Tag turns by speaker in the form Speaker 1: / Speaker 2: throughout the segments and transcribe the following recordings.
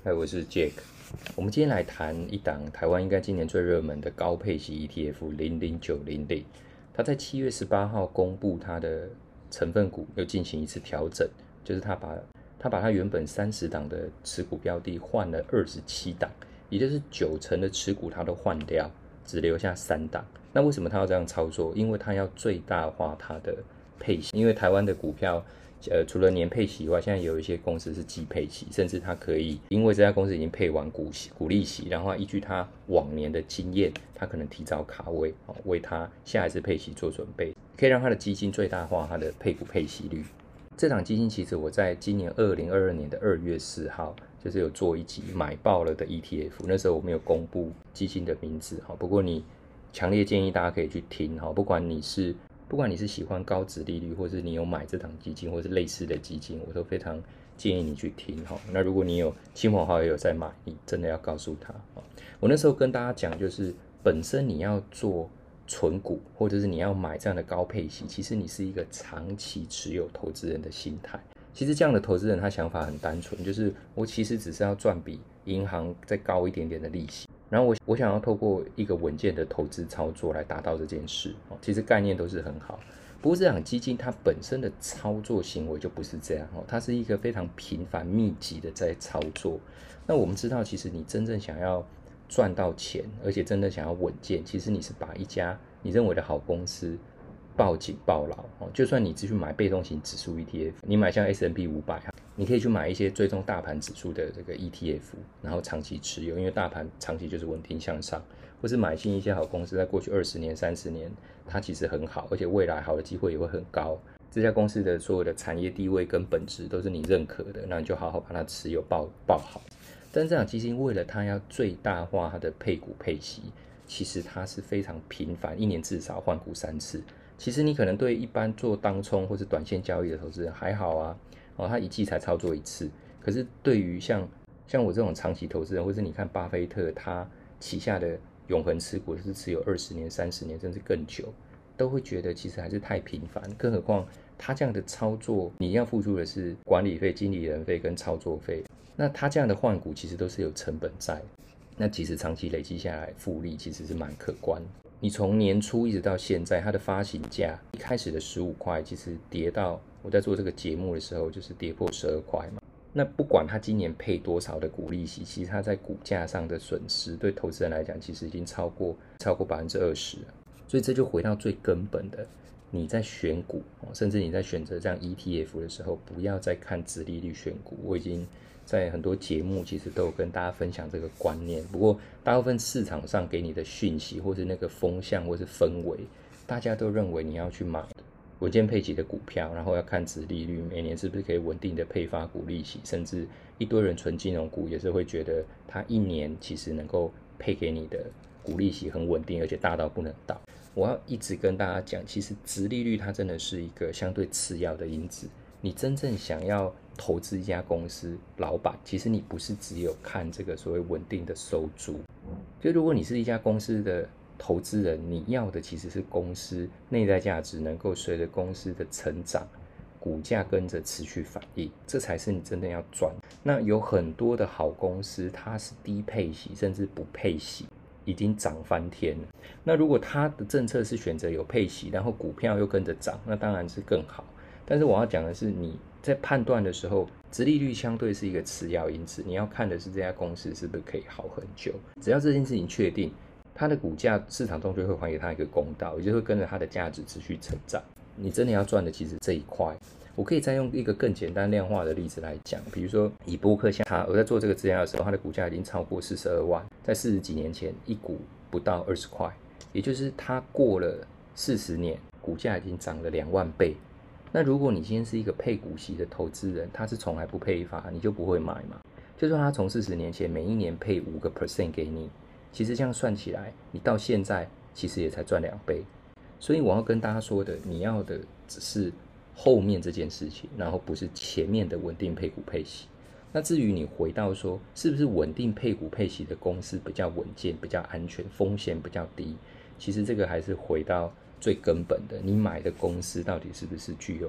Speaker 1: 嗨，我是 Jack。我们今天来谈一档台湾应该今年最热门的高配息 ETF 00900。它在7月18号公布它的成分股又进行一次调整，就是它把它原本30档的持股标的换了27档，也就是90%的持股它都换掉，只留下3档。那为什么它要这样操作？因为它要最大化它的配息，因为台湾的股票除了年配息以外，现在有一些公司是季配息，甚至它可以因为这家公司已经配完股利息，然后依据它往年的经验，它可能提早卡位，为它下一次配息做准备，可以让它的基金最大化它的配股配息率。这档基金其实我在今年2022年的2月4号就是有做一集买爆了的 ETF， 那时候我没有公布基金的名字，不过你强烈建议大家可以去听，不管你是喜欢高殖利率，或是你有买这档基金或是类似的基金，我都非常建议你去听。那如果你有亲朋好友有在买，你真的要告诉他。我那时候跟大家讲，就是本身你要做存股，或者是你要买这样的高配息，其实你是一个长期持有投资人的心态。其实这样的投资人他想法很单纯，就是我其实只是要赚比银行再高一点点的利息，然后我想要透过一个稳健的投资操作来达到这件事。其实概念都是很好，不过这档基金它本身的操作行为就不是这样，它是一个非常频繁密集的在操作。那我们知道，其实你真正想要赚到钱，而且真的想要稳健，其实你是把一家你认为的好公司抱紧抱牢。就算你只去买被动型指数 ETF， 你买像 S&P 500，你可以去买一些追踪大盘指数的这个 ETF， 然后长期持有，因为大盘长期就是稳定向上，或是买进一些好公司，在过去20年、30年，它其实很好，而且未来好的机会也会很高。这家公司的所有的产业地位跟本质都是你认可的，那你就好好把它持有抱好。但是这档基金为了它要最大化它的配股配息，其实它是非常频繁，一年至少换股3次。其实你可能对一般做当冲或是短线交易的投资人还好啊，他一季才操作1次。可是对于像我这种长期投资人，或是你看巴菲特他旗下的永恒持股是持有20年、30年甚至更久，都会觉得其实还是太频繁。更何况他这样的操作，你要付出的是管理费、经理人费跟操作费。那他这样的换股其实都是有成本在，那其实长期累积下来复利其实是蛮可观。你从年初一直到现在，它的发行价一开始的15块，其实跌到我在做这个节目的时候，就是跌破12块嘛。那不管它今年配多少的股利息，其实它在股价上的损失，对投资人来讲，其实已经超过20%了。所以这就回到最根本的，你在选股，甚至你在选择这样 ETF 的时候，不要再看殖利率选股。我已经在很多节目其实都有跟大家分享这个观念，不过大部分市场上给你的讯息或是那个风向或是氛围，大家都认为你要去买稳健配息的股票，然后要看殖利率，每年是不是可以稳定的配发股利息，甚至一堆人存金融股也是会觉得它一年其实能够配给你的股利息很稳定，而且大到不能倒。我要一直跟大家讲，其实殖利率它真的是一个相对次要的因子。你真正想要投资一家公司，老板其实你不是只有看这个所谓稳定的收租。就如果你是一家公司的投资人，你要的其实是公司内在价值能够随着公司的成长，股价跟着持续反应，这才是你真正要赚。那有很多的好公司，它是低配息甚至不配息，已经涨翻天了。那如果它的政策是选择有配息，然后股票又跟着涨，那当然是更好。但是我要讲的是，你在判断的时候，殖利率相对是一个次要因子，你要看的是这家公司是不是可以好很久。只要这件事情确定，它的股价市场中就会还给它一个公道，也就会跟着它的价值持续成长。你真的要赚的其实这一块。我可以再用一个更简单量化的例子来讲，比如说以波克夏，我在做这个资料的时候，它的股价已经超过42万，在40几年前一股不到20块，也就是它过了40年，股价已经涨了2万倍。那如果你今天是一个配股息的投资人，他是从来不配发，你就不会买嘛。就说他从40年前每一年配5% 给你，其实这样算起来，你到现在其实也才赚2倍。所以我要跟大家说的，你要的只是后面这件事情，然后不是前面的稳定配股配息。那至于你回到说，是不是稳定配股配息的公司比较稳健、比较安全、风险比较低？其实这个还是回到最根本的，你买的公司到底是不是具有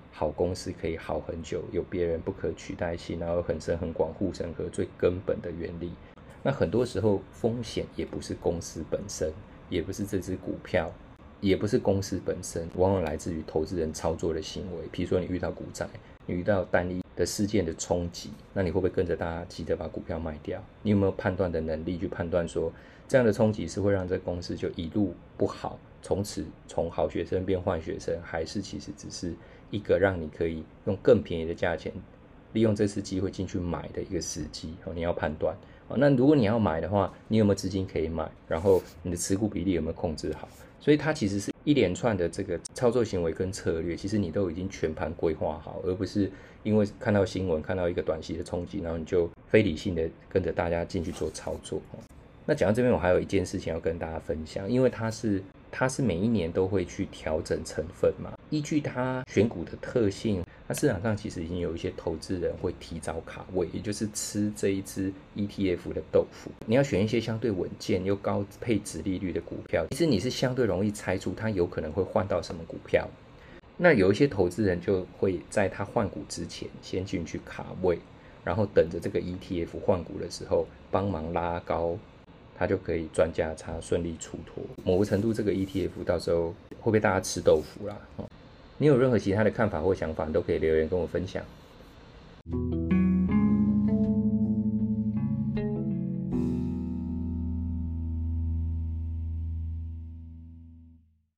Speaker 1: 好公司可以好很久，有别人不可取代性，然后很深很广护城河最根本的原理。那很多时候风险也不是公司本身，也不是这只股票，也不是公司本身，往往来自于投资人操作的行为。比如说你遇到股灾，你遇到单一的事件的冲击，那你会不会跟着大家急着把股票卖掉？你有没有判断的能力去判断说，这样的冲击是会让这个公司就一路不好，从此从好学生变坏学生，还是其实只是一个让你可以用更便宜的价钱利用这次机会进去买的一个时机？你要判断。那如果你要买的话，你有没有资金可以买？然后你的持股比例有没有控制好？所以它其实是一连串的这个操作行为跟策略，其实你都已经全盘规划好，而不是因为看到新闻看到一个短期的冲击，然后你就非理性的跟着大家进去做操作。那讲到这边，我还有一件事情要跟大家分享，因为它是每一年都会去调整成分嘛，依据它选股的特性，那市场上其实已经有一些投资人会提早卡位，也就是吃这一支 ETF 的豆腐。你要选一些相对稳健又高配殖利率的股票，其实你是相对容易猜出它有可能会换到什么股票。那有一些投资人就会在他换股之前先进去卡位，然后等着这个 ETF 换股的时候帮忙拉高，它就可以赚价差，顺利出脱。某个程度，这个 ETF 到时候会被大家吃豆腐啦。你有任何其他的看法或想法，都可以留言跟我分享。